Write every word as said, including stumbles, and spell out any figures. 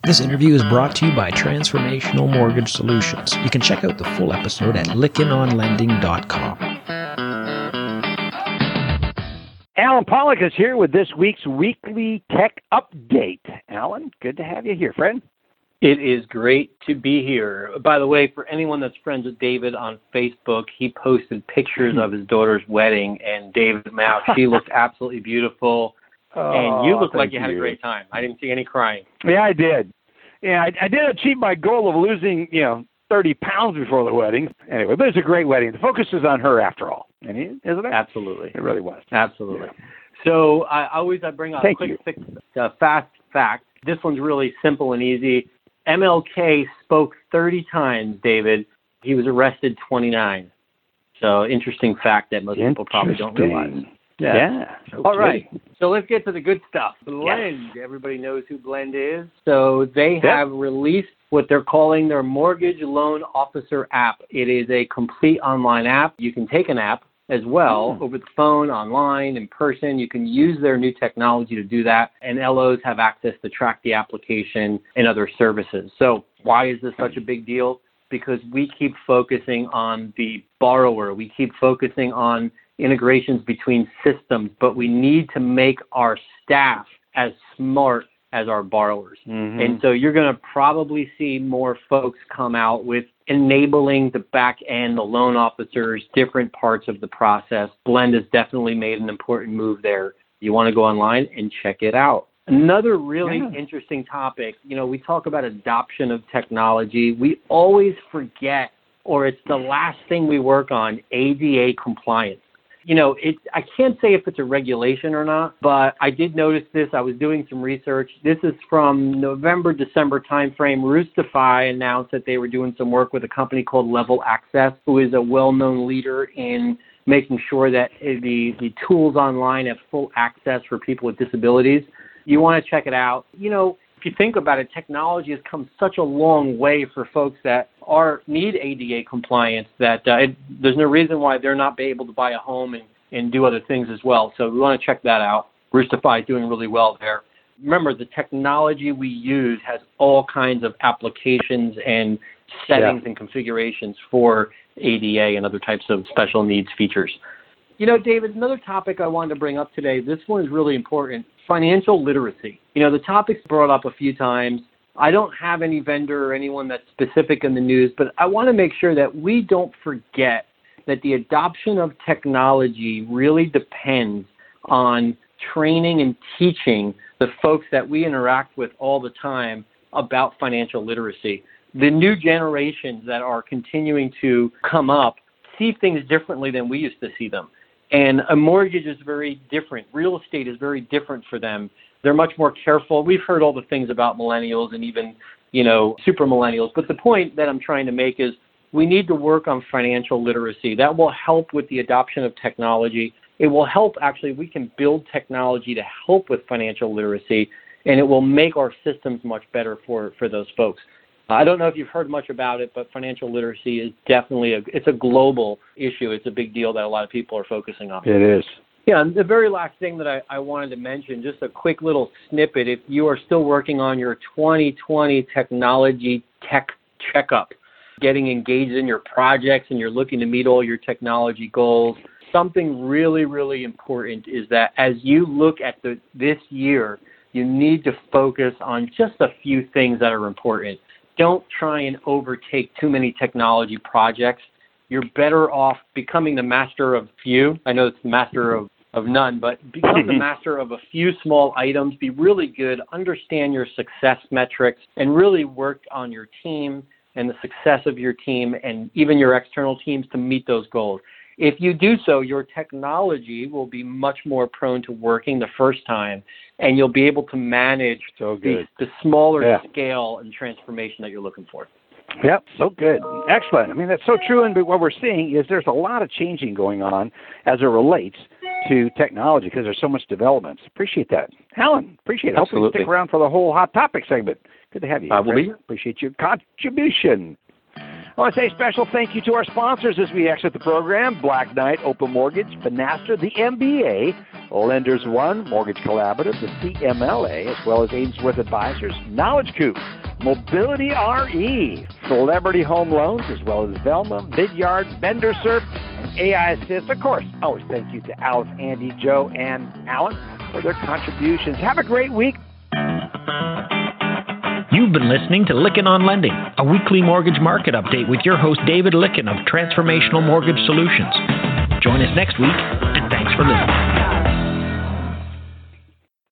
This interview is brought to you by Transformational Mortgage Solutions. You can check out the full episode at lykken on lending dot com. Alan Pollock is here with this week's weekly tech update. Alan, good to have you here, friend. It is great to be here. By the way, for anyone that's friends with David on Facebook, he posted pictures of his daughter's wedding, and David Mouth, she looked absolutely beautiful, oh, and you looked like you you. had a great time. I didn't see any crying. Yeah, I did. Yeah, I, I did achieve my goal of losing, you know, thirty pounds before the wedding. Anyway, but it's a great wedding. The focus is on her after all. And it, isn't it? Absolutely. It really was. Absolutely. Yeah. So I always I bring up Thank a quick, you. quick uh, fast fact. This one's really simple and easy. M L K spoke thirty times, David. He was arrested twenty-nine. So interesting fact that most people probably don't realize. Yeah. yeah. Okay. All right. So let's get to the good stuff. Blend. Yes. Everybody knows who Blend is. So they yep. have released what they're calling their Mortgage Loan Officer app. It is a complete online app. You can take an app as well mm. over the phone, online, in person. You can use their new technology to do that. And L Os have access to track the application and other services. So why is this such a big deal? Because we keep focusing on the borrower. We keep focusing on integrations between systems, but we need to make our staff as smart as our borrowers. Mm-hmm. And so you're going to probably see more folks come out with enabling the back end, the loan officers, different parts of the process. Blend has definitely made an important move there. You want to go online and check it out. Another really yeah. interesting topic, you know, we talk about adoption of technology. We always forget, or it's the last thing we work on, A D A compliance. You know, it, I can't say if it's a regulation or not, but I did notice this. I was doing some research. This is from November, December timeframe. Roostify announced that they were doing some work with a company called Level Access, who is a well-known leader in making sure that the, the tools online have full access for people with disabilities. You want to check it out. You know, if you think about it, technology has come such a long way for folks that are need A D A compliance that uh, it, there's no reason why they're not be able to buy a home and, and do other things as well. So we want to check that out. Roostify is doing really well there. Remember, the technology we use has all kinds of applications and settings yeah. and configurations for A D A and other types of special needs features. You know, David, another topic I wanted to bring up today, this one is really important, financial literacy. You know, the topic's brought up a few times. I don't have any vendor or anyone that's specific in the news, but I want to make sure that we don't forget that the adoption of technology really depends on training and teaching the folks that we interact with all the time about financial literacy. The new generations that are continuing to come up see things differently than we used to see them. And a mortgage is very different. Real estate is very different for them. They're much more careful. We've heard all the things about millennials and even, you know, super millennials. But the point that I'm trying to make is we need to work on financial literacy. That will help with the adoption of technology. It will help, actually, we can build technology to help with financial literacy, and it will make our systems much better for, for those folks. I don't know if you've heard much about it, but financial literacy is definitely a, it's a global issue. It's a big deal that a lot of people are focusing on. It is. Yeah, and the very last thing that I, I wanted to mention, just a quick little snippet. If you are still working on your twenty twenty technology tech checkup, getting engaged in your projects and you're looking to meet all your technology goals, something really, really important is that as you look at the, this year, you need to focus on just a few things that are important. Don't try and overtake too many technology projects. You're better off becoming the master of few. I know it's the master of, of none, but become the master of a few small items. Be really good. Understand your success metrics and really work on your team and the success of your team and even your external teams to meet those goals. If you do so, your technology will be much more prone to working the first time, and you'll be able to manage so the, the smaller yeah. scale and transformation that you're looking for. Yep, so good. Excellent. I mean, that's so true, and what we're seeing is there's a lot of changing going on as it relates to technology because there's so much development. Appreciate that. Alan, appreciate it. Absolutely. Hopefully you stick around for the whole Hot Topic segment. Good to have you. I will be here. Appreciate your contribution. I want to say a special thank you to our sponsors as we exit the program: Black Knight, Open Mortgage, Finastra, the M B A, Lenders One, Mortgage Collaborative, the C M L A, as well as Ainsworth Advisors, Knowledge Coop, Mobility R E, Celebrity Home Loans, as well as Velma, Vidyard, VendorServe, and A I Assist. Of course, always thank you to Alice, Andy, Joe, and Alan for their contributions. Have a great week. You've been listening to Lykken on Lending, a weekly mortgage market update with your host David Lykken of Transformational Mortgage Solutions. Join us next week, and thanks for listening.